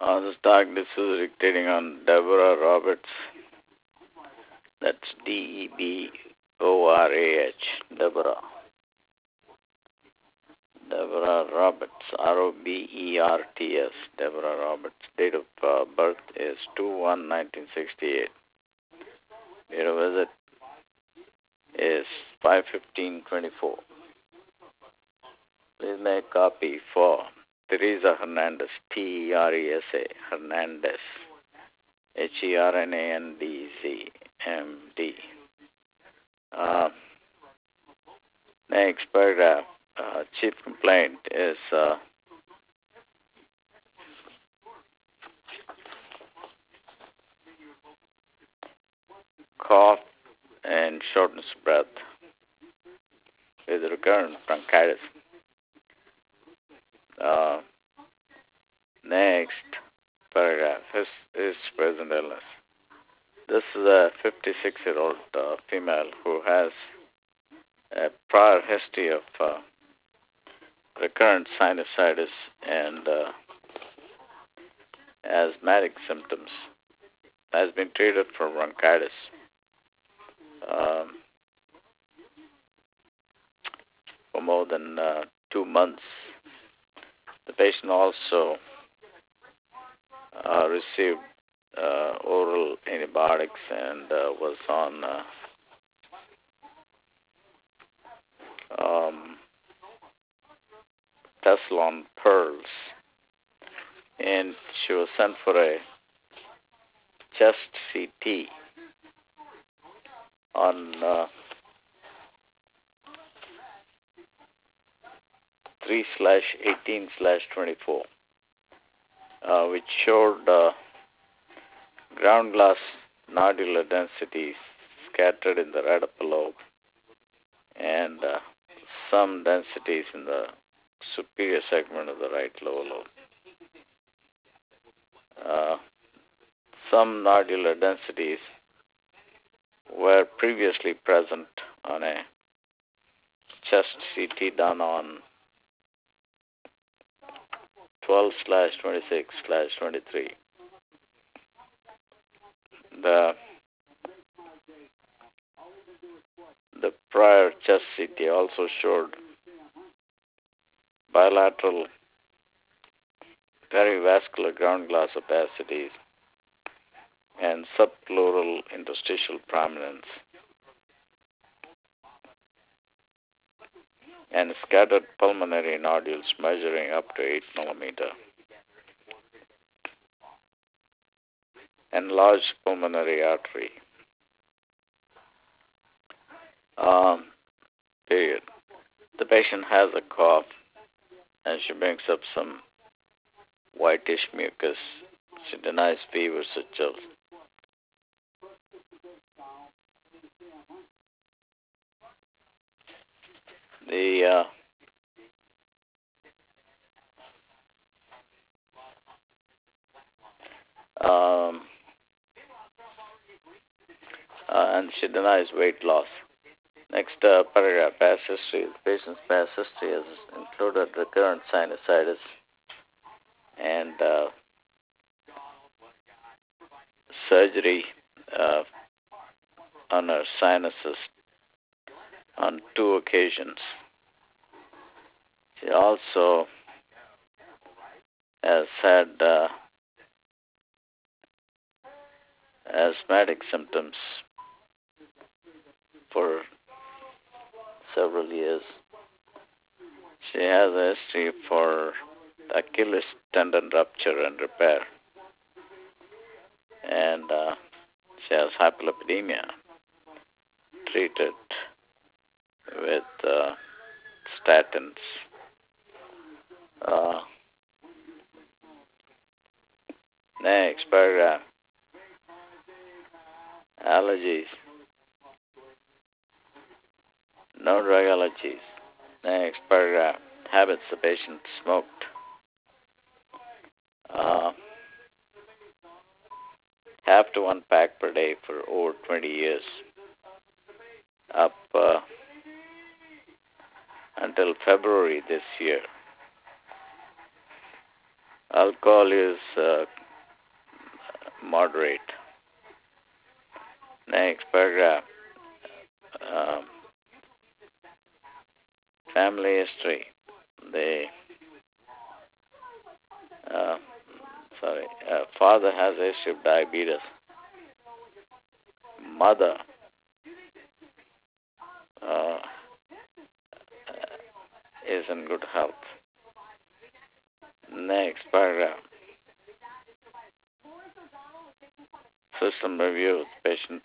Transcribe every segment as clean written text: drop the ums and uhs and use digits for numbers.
This diagnosis is dictating on Deborah Roberts. That's Deborah. Deborah. Deborah Roberts. Roberts. Deborah Roberts. Date of birth is 2/1/1968. Date of visit is 5/15/24. Please make copy for Teresa Hernandez. Teresa Hernandez. Hernandez, MD. Next paragraph. Chief complaint is cough and shortness of breath with recurrent bronchitis. Next paragraph. His present illness. This is a 56-year-old female who has a prior history of recurrent sinusitis and asthmatic symptoms. Has been treated for bronchitis. For more than 2 months. The patient also received oral antibiotics and was on Tessalon pearls, and she was sent for a chest CT on 3/18/24, which showed ground glass nodular densities scattered in the right upper lobe and some densities in the superior segment of the right lower lobe. Some nodular densities were previously present on a chest CT done on 12/26/23. The prior chest CT also showed bilateral perivascular ground glass opacities and subpleural interstitial prominence and scattered pulmonary nodules measuring up to 8 millimeter. Enlarged pulmonary artery. Period. The patient has a cough and she brings up some whitish mucus. She denies fevers or chills. And she denies weight loss. Next paragraph, past history. The patient's past history has included recurrent sinusitis and surgery on her sinuses on 2 occasions. She also has had asthmatic symptoms for several years. She has a history for Achilles tendon rupture and repair. And she has hyperlipidemia treated with statins. Next paragraph. Allergies. No drug allergies. Next paragraph. Habits. The patient smoked. Half to 1 pack per day for over 20 years. Up until February this year. Alcohol is moderate. Next paragraph. Um, Family history. The uh, father has a history of diabetes. Mother uh, is in good health. Next paragraph. System review. The patient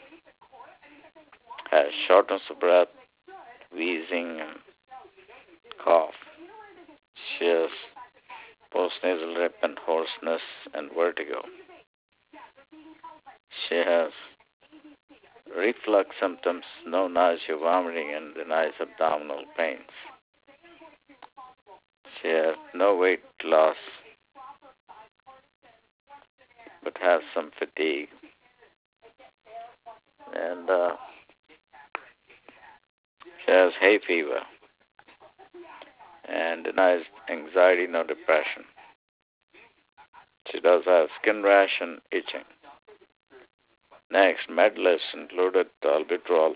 has shortness of breath, wheezing, and cough. She has postnasal drip and hoarseness and vertigo. She has reflux symptoms, no nausea, vomiting, and denies abdominal pains. She has no weight loss, but has some fatigue. And she has hay fever and denies anxiety, no depression. She does have skin rash and itching. Next, med list included albuterol,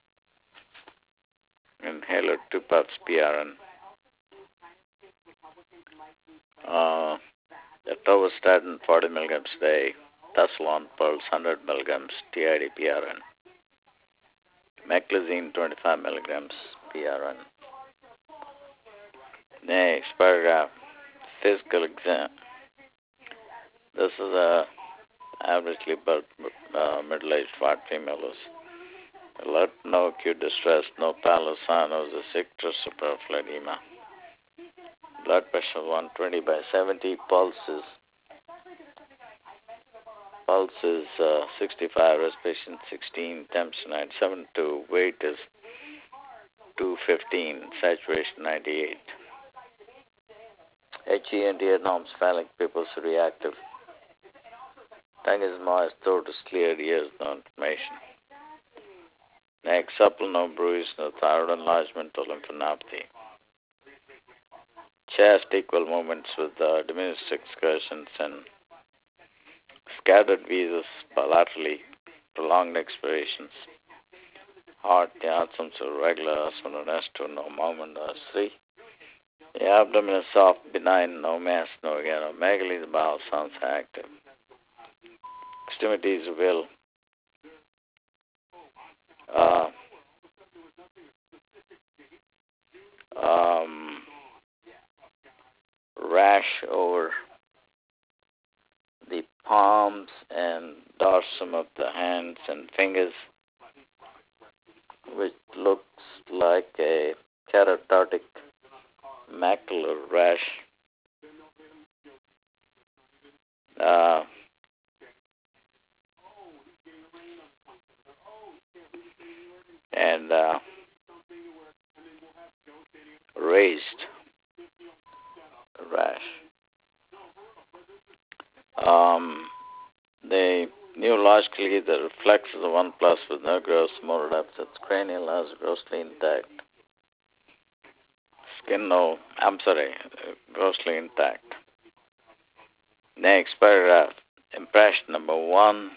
inhaler 2 puffs PRN, atorvastatin 40 milligrams a day, Tasolone pearls 100 milligrams TID PRN, meclizine 25 milligrams PRN. Next paragraph, physical exam. This is a averagely but middle-aged fat female who's alert, no acute distress, no pallor, cyanosis, icterus, superfluous edema. Blood pressure 120 by 70, pulse is 65, respiration 16, temperature 97, weight is 215, saturation 98. HEND norms, phallic pupils reactive. Tongue is moist, throat is clear, ears no inflammation. Neck supple, no bruise, no thyroid enlargement or lymphadenopathy. Chest equal movements with diminished excursions and scattered wheezes bilaterally, prolonged expirations. Heart, the outcomes are regular, S1 and S2, no movement, S3. The abdomen is soft, benign, no mass, no megalomegaly, the bowel sounds active. Extremities will rash over the palms and dorsum of the hands and fingers, which looks like a keratotic macular rash. And raised rash. The neurologically, the reflexes of 1+ with no gross motor deficits. Cranial has grossly intact. Grossly intact. Next paragraph. Impression number 1.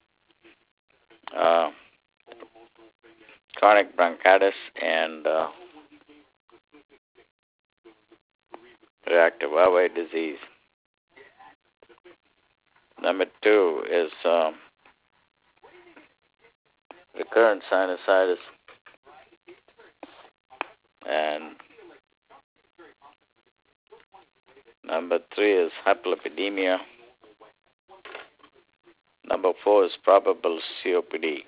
Chronic bronchitis and reactive airway disease. Number 2 is recurrent sinusitis, and number 3 is hyperlipidemia. Number 4 is probable COPD.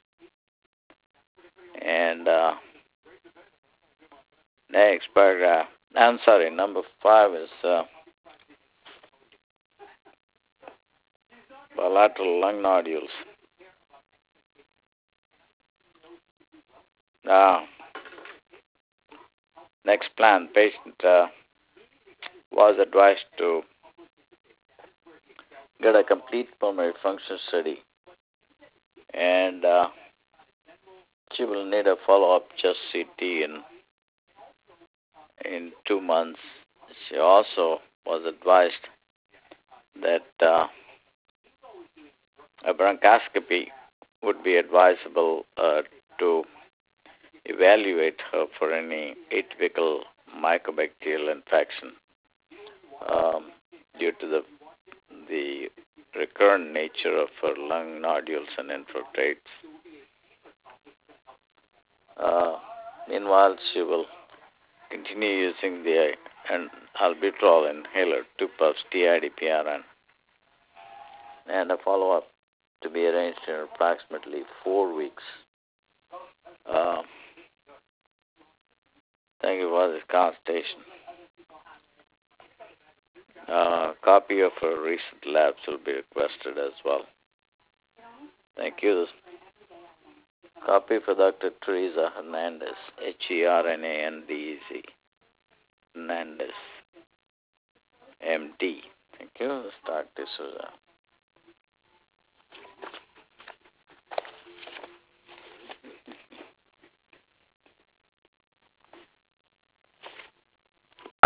And next paragraph. Number 5 is bilateral lung nodules. Next plan. Patient was advised to get a complete pulmonary function study, and she will need a follow-up chest CT in 2 months. She also was advised that a bronchoscopy would be advisable to evaluate her for any atypical mycobacterial infection due to the recurrent nature of her lung nodules and infiltrates. Meanwhile, she will continue using the albuterol inhaler, 2 puffs TID-PRN, and a follow-up to be arranged in approximately 4 weeks. Thank you for this consultation. Copy of her recent labs will be requested as well. Thank you. Copy for Dr. Teresa Hernandez, Hernandez, Hernandez, MD. Thank you. Start this.